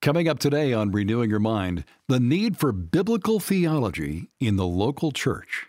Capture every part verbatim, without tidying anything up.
Coming up today on Renewing Your Mind, the need for biblical theology in the local church.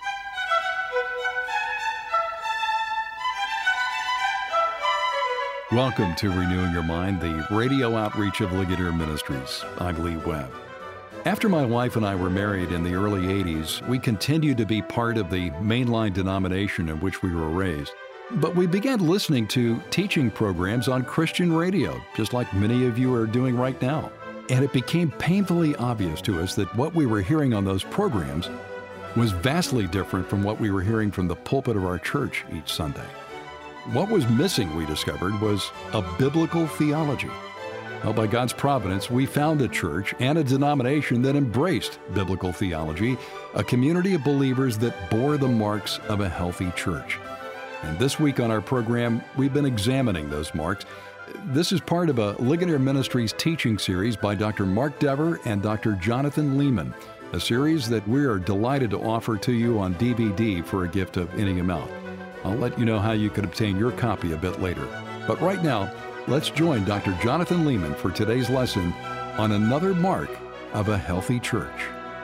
Welcome to Renewing Your Mind, the radio outreach of Ligonier Ministries. I'm Lee Webb. After my wife and I were married in the early eighties, we continued to be part of the mainline denomination in which we were raised. But we began listening to teaching programs on Christian radio, just like many of you are doing right now. And it became painfully obvious to us that what we were hearing on those programs was vastly different from what we were hearing from the pulpit of our church each Sunday. What was missing, we discovered, was a biblical theology. Well, by God's providence, we found a church and a denomination that embraced biblical theology, a community of believers that bore the marks of a healthy church. And this week on our program, we've been examining those marks. This is part of a Ligonier Ministries teaching series by Doctor Mark Dever and Doctor Jonathan Leeman, a series that we are delighted to offer to you on D V D for a gift of any amount. I'll let you know how you can obtain your copy a bit later. But right now, let's join Doctor Jonathan Leeman for today's lesson on another mark of a healthy church.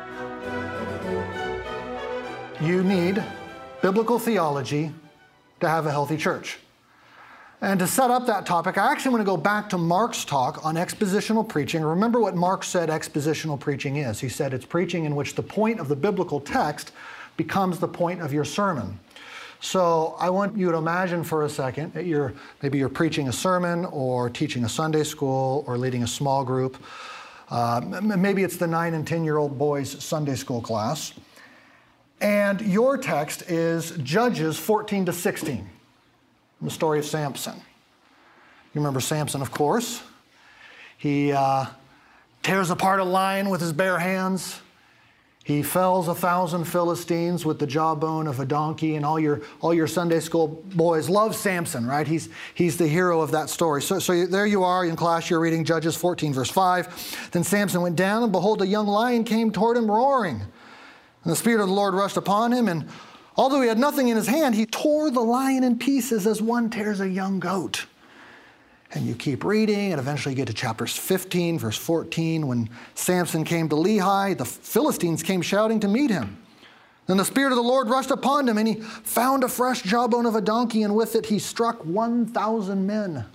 You need biblical theology to have a healthy church. And to set up that topic, I actually want to go back to Mark's talk on expositional preaching. Remember what Mark said expositional preaching is. He said it's preaching in which the point of the biblical text becomes the point of your sermon. So I want you to imagine for a second that you're maybe you're preaching a sermon or teaching a Sunday school or leading a small group. Uh, maybe it's the nine and ten-year-old boys' Sunday school class. And your text is Judges fourteen to sixteen, the story of Samson. You remember Samson, of course. He uh, tears apart a lion with his bare hands. He fells a thousand Philistines with the jawbone of a donkey, and all your all your Sunday school boys love Samson, right? He's he's the hero of that story. So, so there you are in class, you're reading Judges fourteen, verse five. Then Samson went down, and behold, a young lion came toward him roaring. And the Spirit of the Lord rushed upon him, and although he had nothing in his hand, he tore the lion in pieces as one tears a young goat. And you keep reading, and eventually you get to chapter fifteen, verse fourteen. When Samson came to Lehi, the Philistines came shouting to meet him. Then the Spirit of the Lord rushed upon him, and he found a fresh jawbone of a donkey, and with it he struck one thousand men.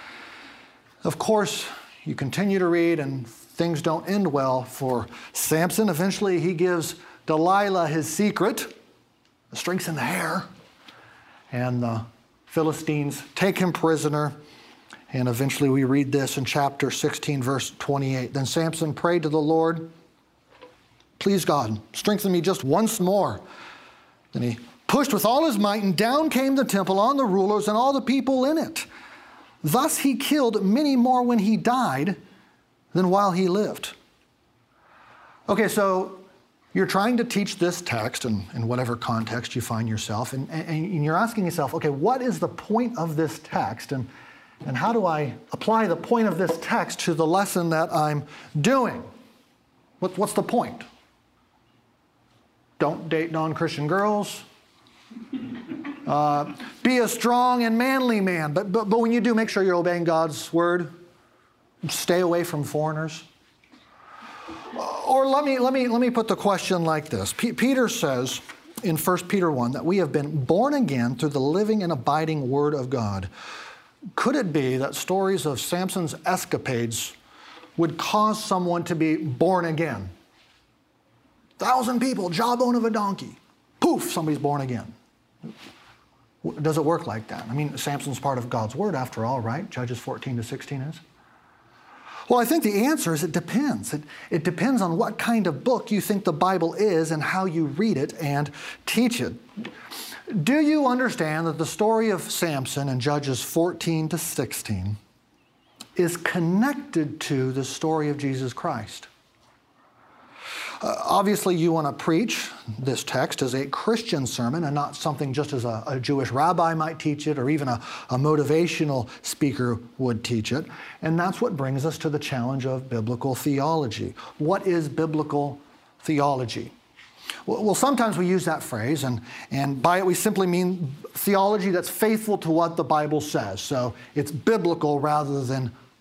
Of course, you continue to read, and things don't end well for Samson. Eventually he gives Delilah his secret, the strings in the hair, and the Philistines take him prisoner. And eventually we read this in chapter sixteen, verse twenty-eight. Then Samson prayed to the Lord, please God, strengthen me just once more. Then he pushed with all his might, and down came the temple on the rulers and all the people in it. Thus he killed many more when he died than while he lived. Okay, so you're trying to teach this text in, in whatever context you find yourself, and, and, and you're asking yourself, okay, what is the point of this text? And And how do I apply the point of this text to the lesson that I'm doing? What, what's the point? Don't date non-Christian girls. Uh, be a strong and manly man. But, but, but when you do, make sure you're obeying God's word. Stay away from foreigners. Or let me, let me, let me put the question like this. P- Peter says in First Peter one that we have been born again through the living and abiding word of God. Could it be that stories of Samson's escapades would cause someone to be born again? Thousand people, jawbone of a donkey. Poof, somebody's born again. Does it work like that? I mean, Samson's part of God's word after all, right? Judges fourteen to sixteen is. Well, I think the answer is it depends. It, it depends on what kind of book you think the Bible is and how you read it and teach it. Do you understand that the story of Samson in Judges fourteen to sixteen is connected to the story of Jesus Christ? Uh, obviously, you want to preach this text as a Christian sermon and not something just as a, a Jewish rabbi might teach it or even a, a motivational speaker would teach it. And that's what brings us to the challenge of biblical theology. What is biblical theology? Well, sometimes we use that phrase, and, and by it we simply mean theology that's faithful to what the Bible says. So it's biblical rather than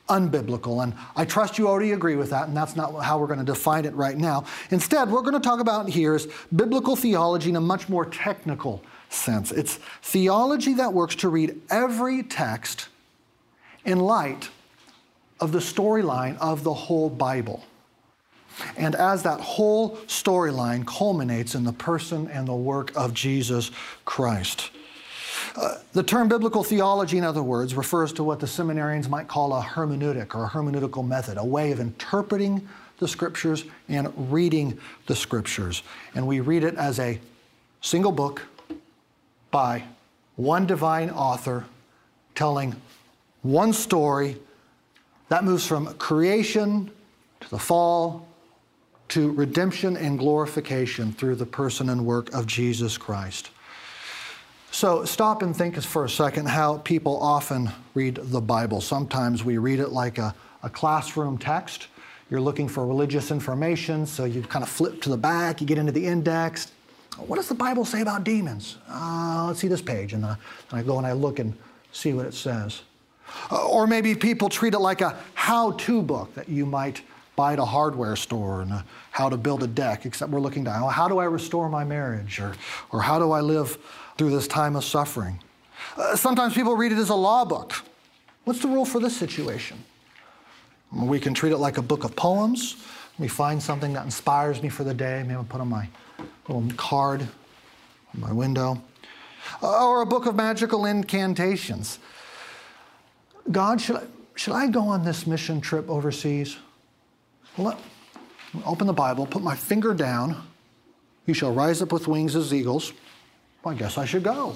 unbiblical. And I trust you already agree with that, and that's not how we're going to define it right now. Instead, we're going to talk about here is biblical theology in a much more technical sense. It's theology that works to read every text in light of the storyline of the whole Bible. And as that whole storyline culminates in the person and the work of Jesus Christ. Uh, the term biblical theology, in other words, refers to what the seminarians might call a hermeneutic or a hermeneutical method, a way of interpreting the Scriptures and reading the Scriptures. And we read it as a single book by one divine author telling one story that moves from creation to the fall to redemption and glorification through the person and work of Jesus Christ. So stop and think for a second how people often read the Bible. Sometimes we read it like a, a classroom text. You're looking for religious information, so you kind of flip to the back, you get into the index. What does the Bible say about demons? Uh, let's see this page. And, uh, and I go and I look and see what it says. Uh, or maybe people treat it like a how-to book that you might buy at a hardware store, and uh, how to build a deck, except we're looking down, how do I restore my marriage? Or, or how do I live through this time of suffering? Uh, sometimes people read it as a law book. What's the rule for this situation? We can treat it like a book of poems. We find something that inspires me for the day. Maybe I'll put on my little card on my window. Uh, or a book of magical incantations. God, should I, should I go on this mission trip overseas? Well, let, open the Bible, put my finger down. You shall rise up with wings as eagles. Well, I guess I should go.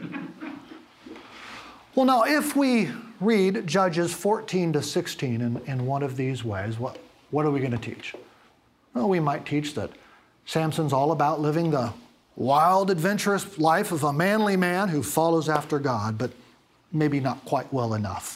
Well, now, if we read Judges fourteen to sixteen in, in one of these ways, what, what are we going to teach? Well, we might teach that Samson's all about living the wild, adventurous life of a manly man who follows after God, but maybe not quite well enough.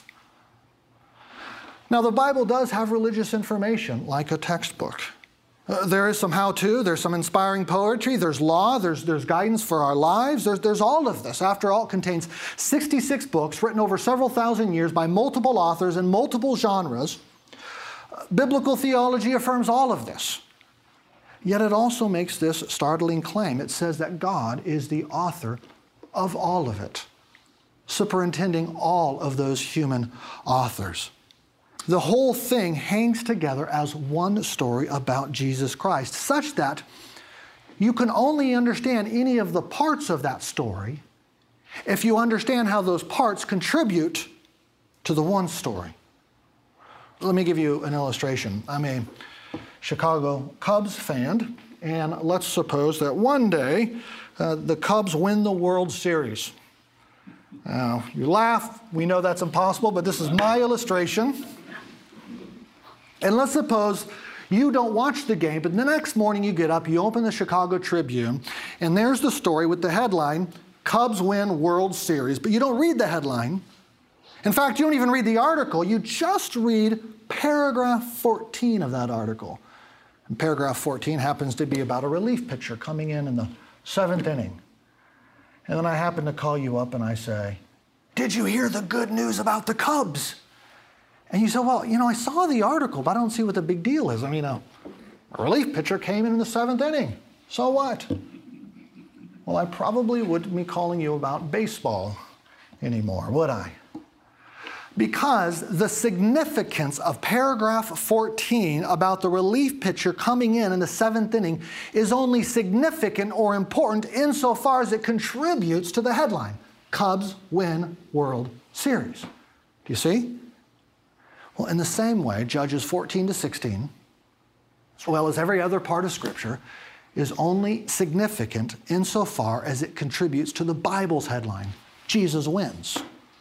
Now, the Bible does have religious information, like a textbook. Uh, there is some how-to, there's some inspiring poetry, there's law, there's, there's guidance for our lives, there's, there's all of this. After all, it contains sixty-six books written over several thousand years by multiple authors in multiple genres. Uh, biblical theology affirms all of this. Yet it also makes this startling claim. It says that God is the author of all of it, superintending all of those human authors. The whole thing hangs together as one story about Jesus Christ, such that you can only understand any of the parts of that story if you understand how those parts contribute to the one story. Let me give you an illustration. I'm a Chicago Cubs fan, and let's suppose that one day uh, the Cubs win the World Series. Now, you laugh, we know that's impossible, but this is my illustration. And let's suppose you don't watch the game, but the next morning you get up, you open the Chicago Tribune, and there's the story with the headline, Cubs win World Series, but you don't read the headline. In fact, you don't even read the article, you just read paragraph fourteen of that article. And paragraph fourteen happens to be about a relief pitcher coming in in the seventh inning. And then I happen to call you up and I say, did you hear the good news about the Cubs? And you say, well, you know, I saw the article, but I don't see what the big deal is. I mean, a, a relief pitcher came in in the seventh inning. So what? Well, I probably wouldn't be calling you about baseball anymore, would I? Because the significance of paragraph fourteen about the relief pitcher coming in in the seventh inning is only significant or important insofar as it contributes to the headline, Cubs win World Series. Do you see? Well, in the same way, Judges fourteen to sixteen, as well as every other part of Scripture, is only significant insofar as it contributes to the Bible's headline, Jesus wins.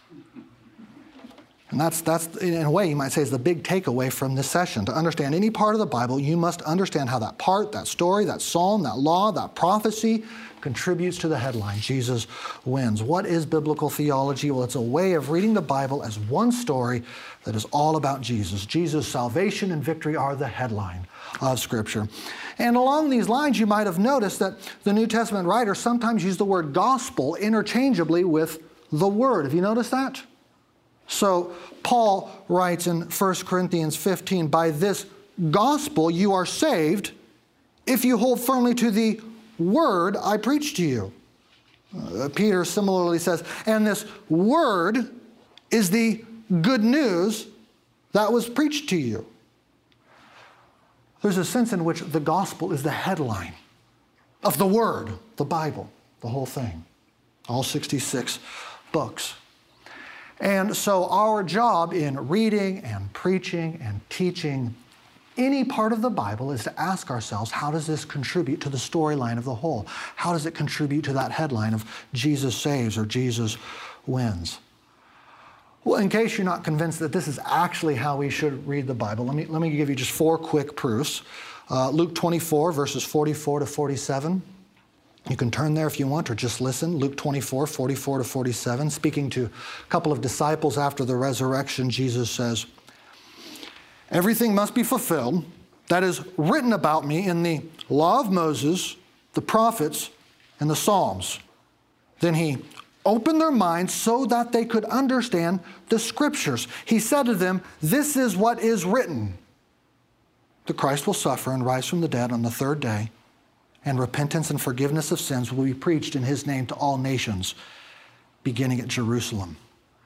And that's, that's, in a way, you might say, is the big takeaway from this session. To understand any part of the Bible, you must understand how that part, that story, that psalm, that law, that prophecy contributes to the headline, Jesus wins. What is biblical theology? Well, it's a way of reading the Bible as one story that is all about Jesus. Jesus' salvation and victory are the headline of Scripture. And along these lines, you might have noticed that the New Testament writers sometimes use the word gospel interchangeably with the word. Have you noticed that? So Paul writes in First Corinthians fifteen, by this gospel you are saved if you hold firmly to the word I preached to you. Uh, Peter similarly says, and this word is the good news that was preached to you. There's a sense in which the gospel is the headline of the word, the Bible, the whole thing, all sixty-six books. And so our job in reading and preaching and teaching any part of the Bible is to ask ourselves, how does this contribute to the storyline of the whole? How does it contribute to that headline of Jesus saves or Jesus wins? Well, in case you're not convinced that this is actually how we should read the Bible, let me, let me give you just four quick proofs. Uh, Luke twenty-four, verses forty-four to forty-seven. You can turn there if you want, or just listen. Luke twenty-four, forty-four to forty-seven. Speaking to a couple of disciples after the resurrection, Jesus says, everything must be fulfilled that is written about me in the law of Moses, the prophets, and the Psalms. Then he opened their minds so that they could understand the scriptures. He said to them, this is what is written. The Christ will suffer and rise from the dead on the third day, and repentance and forgiveness of sins will be preached in his name to all nations, beginning at Jerusalem.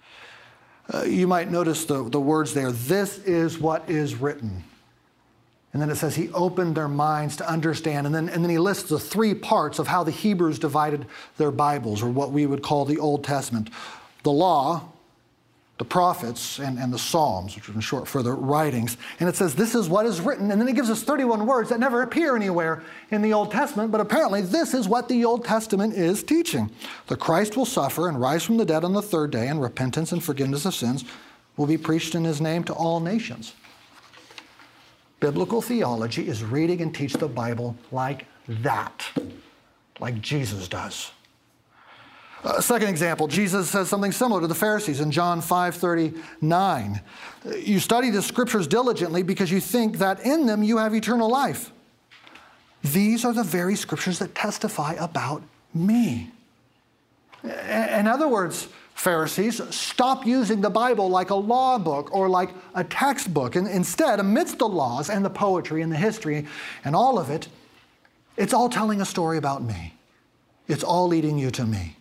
Uh, you might notice the, the words there, this is what is written. And then it says he opened their minds to understand. And then, and then he lists the three parts of how the Hebrews divided their Bibles, or what we would call the Old Testament. The law, the prophets, and, and the Psalms, which are in short for the writings. And it says this is what is written. And then it gives us thirty-one words that never appear anywhere in the Old Testament. But apparently this is what the Old Testament is teaching. The Christ will suffer and rise from the dead on the third day, and repentance and forgiveness of sins will be preached in his name to all nations. Biblical theology is reading and teach the Bible like that, like Jesus does. Uh, second example, Jesus says something similar to the Pharisees in John five thirty-nine. You study the scriptures diligently because you think that in them you have eternal life. These are the very scriptures that testify about me. In other words, Pharisees, stop using the Bible like a law book or like a textbook. And instead, amidst the laws and the poetry and the history and all of it, it's all telling a story about me. It's all leading you to me.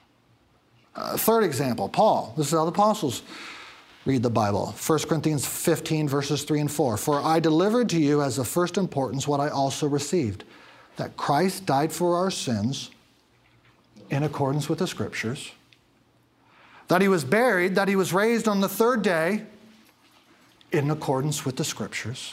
Uh, third example, Paul. This is how the apostles read the Bible. First Corinthians fifteen, verses three and four. For I delivered to you as of first importance what I also received, that Christ died for our sins in accordance with the Scriptures, that he was buried, that he was raised on the third day in accordance with the Scriptures.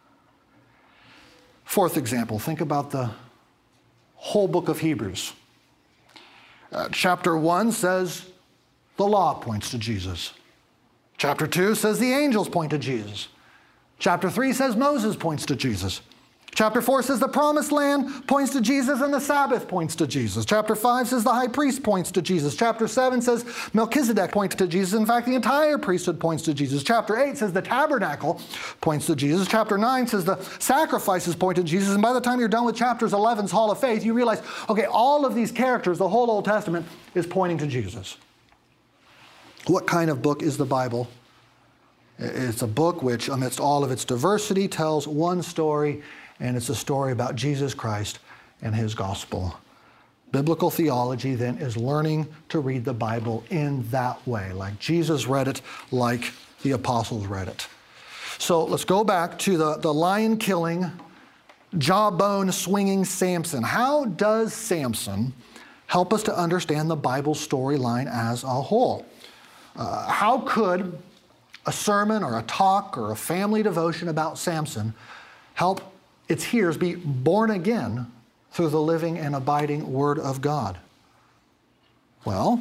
Fourth example, think about the whole book of Hebrews. Uh, chapter one says the law points to Jesus. Chapter two says the angels point to Jesus. Chapter three says Moses points to Jesus. Chapter four says the promised land points to Jesus and the Sabbath points to Jesus. Chapter five says the high priest points to Jesus. Chapter seven says Melchizedek points to Jesus. In fact, the entire priesthood points to Jesus. Chapter eight says the tabernacle points to Jesus. Chapter nine says the sacrifices point to Jesus. And by the time you're done with chapters eleven's Hall of Faith, you realize, okay, all of these characters, the whole Old Testament is pointing to Jesus. What kind of book is the Bible? It's a book which, amidst all of its diversity, tells one story, and it's a story about Jesus Christ and his gospel. Biblical theology, then, is learning to read the Bible in that way, like Jesus read it, like the apostles read it. So let's go back to the, the lion-killing, jawbone-swinging Samson. How does Samson help us to understand the Bible storyline as a whole? Uh, how could a sermon or a talk or a family devotion about Samson help its hearers be born again through the living and abiding Word of God? Well,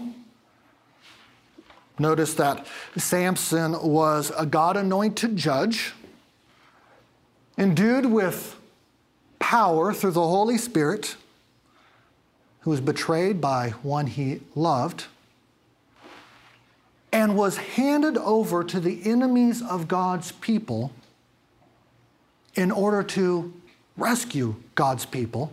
notice that Samson was a God-anointed judge, endued with power through the Holy Spirit, who was betrayed by one he loved, and was handed over to the enemies of God's people in order to rescue God's people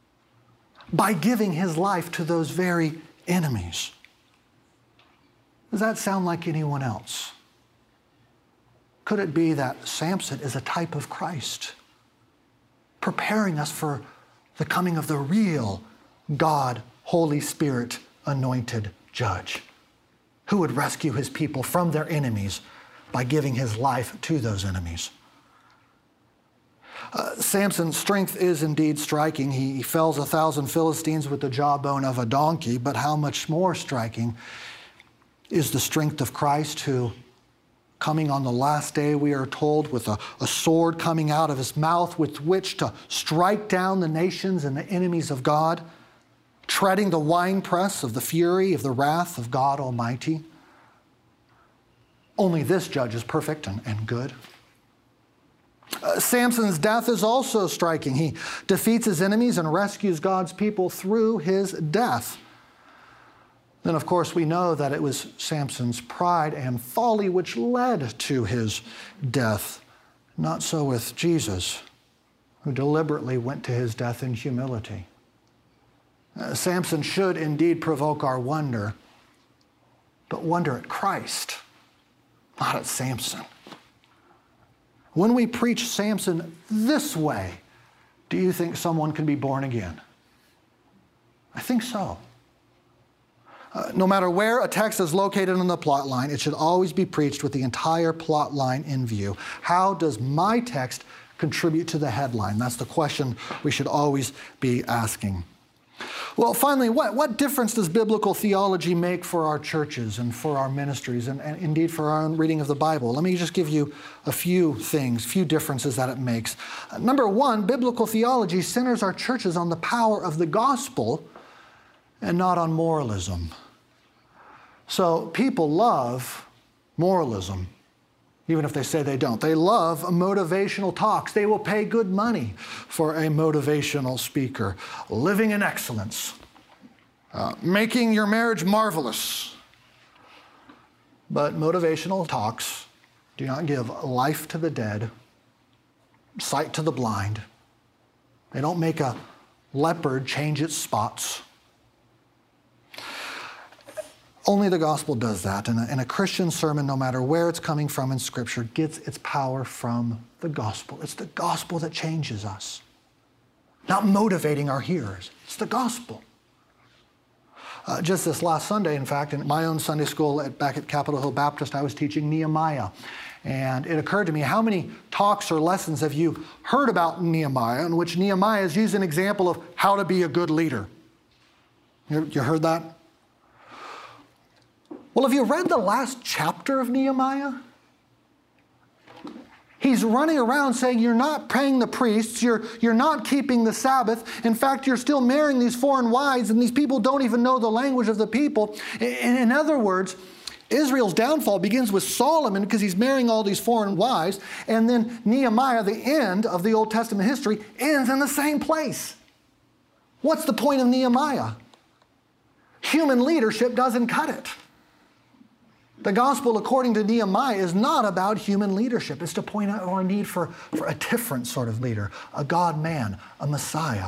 by giving his life to those very enemies. Does that sound like anyone else? Could it be that Samson is a type of Christ, preparing us for the coming of the real God, Holy Spirit, anointed judge, who would rescue his people from their enemies by giving his life to those enemies? Uh, Samson's strength is indeed striking. He fells a thousand Philistines with the jawbone of a donkey, but how much more striking is the strength of Christ, who, coming on the last day, we are told, with a, a sword coming out of his mouth with which to strike down the nations and the enemies of God, treading the winepress of the fury of the wrath of God Almighty. Only this judge is perfect and, and good. Uh, Samson's death is also striking. He defeats his enemies and rescues God's people through his death. Then, of course, we know that it was Samson's pride and folly which led to his death. Not so with Jesus, who deliberately went to his death in humility. Uh, Samson should indeed provoke our wonder, but wonder at Christ, not at Samson. When we preach Samson this way, do you think someone can be born again? I think so. Uh, no matter where a text is located in the plot line, it should always be preached with the entire plot line in view. How does my text contribute to the headline? That's the question we should always be asking. Well, finally, what, what difference does biblical theology make for our churches and for our ministries and, and indeed for our own reading of the Bible? Let me just give you a few things, few differences that it makes. Uh, number one, biblical theology centers our churches on the power of the gospel and not on moralism. So people love moralism, even if they say they don't. They love motivational talks. They will pay good money for a motivational speaker. Living in excellence. Uh, making your marriage marvelous. But motivational talks do not give life to the dead, sight to the blind. They don't make a leopard change its spots. Only the gospel does that, and a, and a Christian sermon, no matter where it's coming from in Scripture, gets its power from the gospel. It's the gospel that changes us, not motivating our hearers. It's the gospel. Uh, just this last Sunday, in fact, in my own Sunday school at, back at Capitol Hill Baptist, I was teaching Nehemiah. And it occurred to me, how many talks or lessons have you heard about Nehemiah in which Nehemiah is used an example of how to be a good leader? You, you heard that? Well, have you read the last chapter of Nehemiah? He's running around saying you're not paying the priests, you're, you're not keeping the Sabbath. In fact, you're still marrying these foreign wives, and these people don't even know the language of the people. In, in other words, Israel's downfall begins with Solomon because he's marrying all these foreign wives, and then Nehemiah, the end of the Old Testament history, ends in the same place. What's the point of Nehemiah? Human leadership doesn't cut it. The gospel, according to Nehemiah, is not about human leadership. It's to point out our need for, for a different sort of leader, a God-man, a Messiah.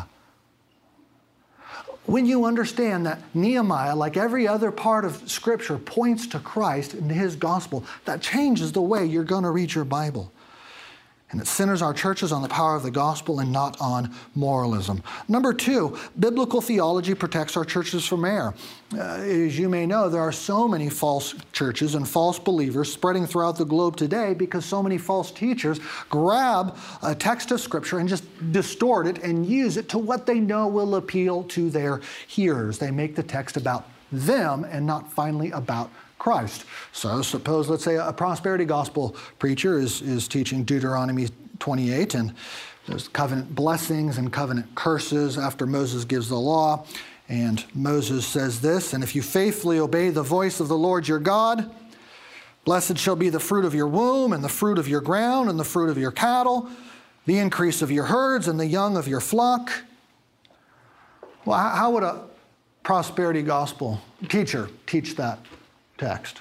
When you understand that Nehemiah, like every other part of Scripture, points to Christ and his gospel, that changes the way you're going to read your Bible. And it centers our churches on the power of the gospel and not on moralism. Number two, biblical theology protects our churches from error. Uh, as you may know, there are so many false churches and false believers spreading throughout the globe today because so many false teachers grab a text of Scripture and just distort it and use it to what they know will appeal to their hearers. They make the text about them and not finally about Christ. So suppose, let's say, a prosperity gospel preacher is, is teaching Deuteronomy twenty-eight, and there's covenant blessings and covenant curses after Moses gives the law. And Moses says this, and if you faithfully obey the voice of the Lord your God, blessed shall be the fruit of your womb and the fruit of your ground and the fruit of your cattle, the increase of your herds and the young of your flock. Well, how would a prosperity gospel teacher teach that text?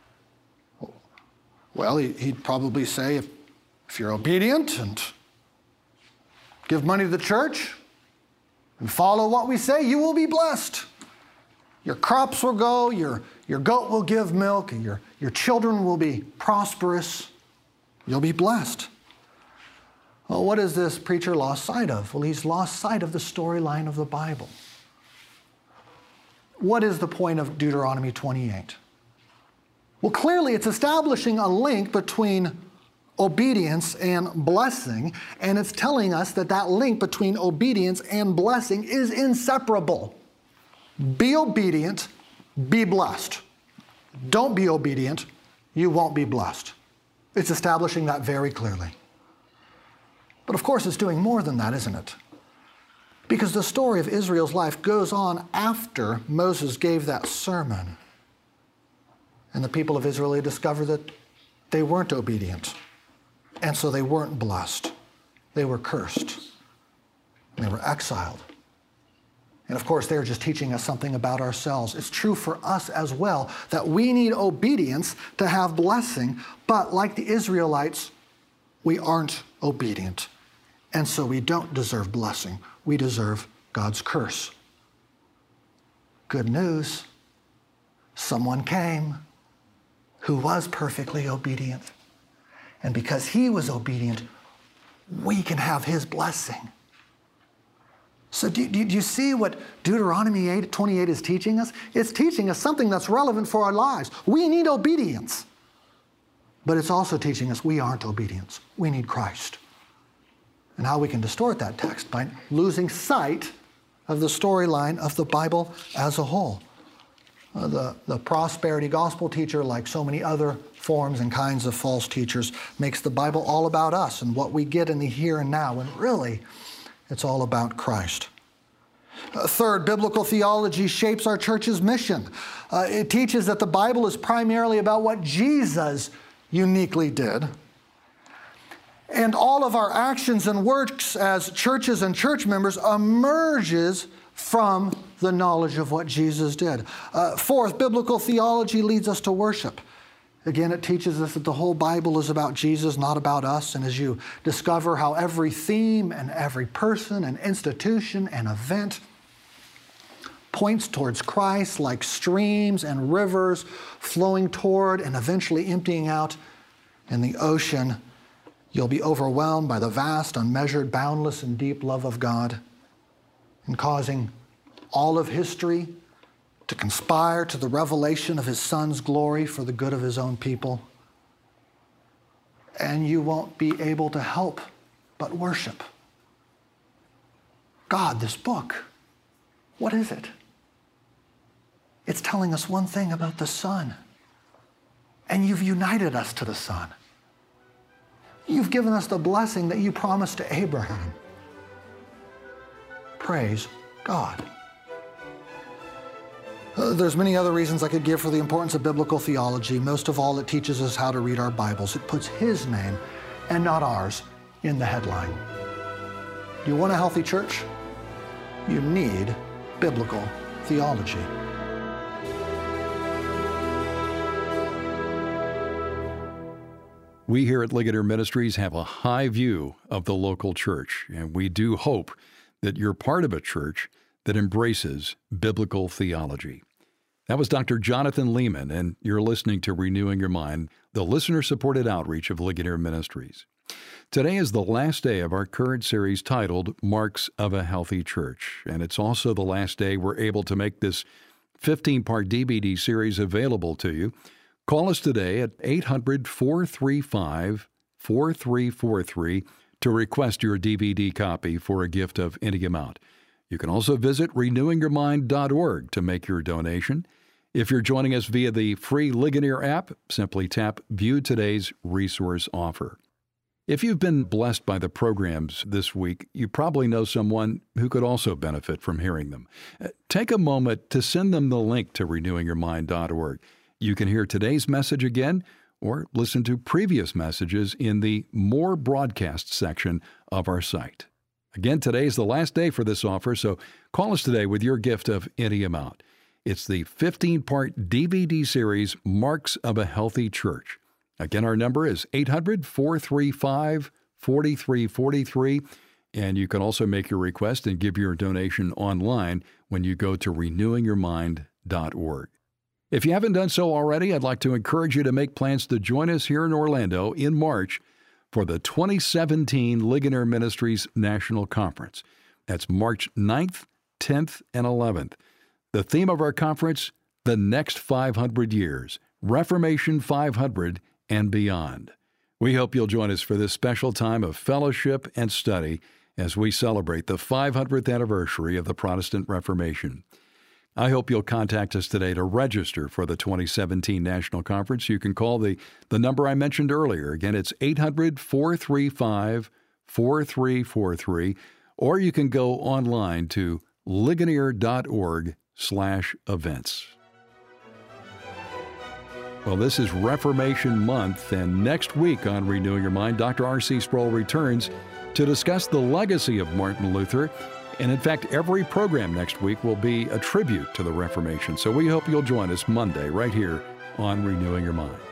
Well, he'd probably say, if, if you're obedient and give money to the church and follow what we say, you will be blessed. Your crops will go, your, your goat will give milk, and your, your children will be prosperous. You'll be blessed. Well, what has this preacher lost sight of? Well, he's lost sight of the storyline of the Bible. What is the point of Deuteronomy twenty-eight? Well, clearly it's establishing a link between obedience and blessing, and it's telling us that that link between obedience and blessing is inseparable. Be obedient, be blessed. Don't be obedient, you won't be blessed. It's establishing that very clearly. But of course, it's doing more than that, isn't it? Because the story of Israel's life goes on after Moses gave that sermon. And the people of Israel discovered that they weren't obedient. And so they weren't blessed. They were cursed. They were exiled. And of course, they're just teaching us something about ourselves. It's true for us as well that we need obedience to have blessing. But like the Israelites, we aren't obedient. And so we don't deserve blessing. We deserve God's curse. Good news. Someone came who was perfectly obedient. And because he was obedient, we can have his blessing. So do, do, do you see what Deuteronomy eight, twenty-eight is teaching us? It's teaching us something that's relevant for our lives. We need obedience. But it's also teaching us we aren't obedient. We need Christ. And how we can distort that text by losing sight of the storyline of the Bible as a whole. Uh, the, the prosperity gospel teacher, like so many other forms and kinds of false teachers, makes the Bible all about us and what we get in the here and now, when really it's all about Christ. Uh, third, biblical theology shapes our church's mission. Uh, it teaches that the Bible is primarily about what Jesus uniquely did. And all of our actions and works as churches and church members emerges from the knowledge of what Jesus did. Uh, fourth, biblical theology leads us to worship. Again, it teaches us that the whole Bible is about Jesus, not about us. And as you discover how every theme and every person and institution and event points towards Christ like streams and rivers flowing toward and eventually emptying out in the ocean, you'll be overwhelmed by the vast, unmeasured, boundless, and deep love of God, and causing all of history to conspire to the revelation of his Son's glory for the good of his own people. And you won't be able to help but worship. God, this book, what is it? It's telling us one thing about the Son. And you've united us to the Son. You've given us the blessing that you promised to Abraham. Praise God. Uh, there's many other reasons I could give for the importance of biblical theology. Most of all, it teaches us how to read our Bibles. It puts his name, and not ours, in the headline. Do you want a healthy church? You need biblical theology. We here at Ligonier Ministries have a high view of the local church, and we do hope that you're part of a church that embraces biblical theology. That was Doctor Jonathan Leeman, and you're listening to Renewing Your Mind, the listener-supported outreach of Ligonier Ministries. Today is the last day of our current series titled Marks of a Healthy Church, and it's also the last day we're able to make this fifteen-part D V D series available to you. Call us today at eight hundred, four three five, four three four three to request your D V D copy for a gift of any amount. You can also visit renewing your mind dot org to make your donation. If you're joining us via the free Ligonier app, simply tap View Today's Resource Offer. If you've been blessed by the programs this week, you probably know someone who could also benefit from hearing them. Take a moment to send them the link to renewing your mind dot org. You can hear today's message again or listen to previous messages in the More Broadcast section of our site. Again, today is the last day for this offer, so call us today with your gift of any amount. It's the fifteen-part D V D series, Marks of a Healthy Church. Again, our number is eight hundred, four three five, four three four three, and you can also make your request and give your donation online when you go to renewing your mind dot org. If you haven't done so already, I'd like to encourage you to make plans to join us here in Orlando in March for the twenty seventeen Ligonier Ministries National Conference. That's March ninth, tenth, and eleventh. The theme of our conference, The Next five hundred Years, Reformation five hundred and Beyond. We hope you'll join us for this special time of fellowship and study as we celebrate the five hundredth anniversary of the Protestant Reformation. I hope you'll contact us today to register for the twenty seventeen National Conference. You can call the, the number I mentioned earlier. Again, it's eight hundred, four three five, four three four three, or you can go online to ligonier.org slash events. Well, this is Reformation Month, and next week on Renewing Your Mind, Doctor R C Sproul returns to discuss the legacy of Martin Luther. And in fact, every program next week will be a tribute to the Reformation. So we hope you'll join us Monday right here on Renewing Your Mind.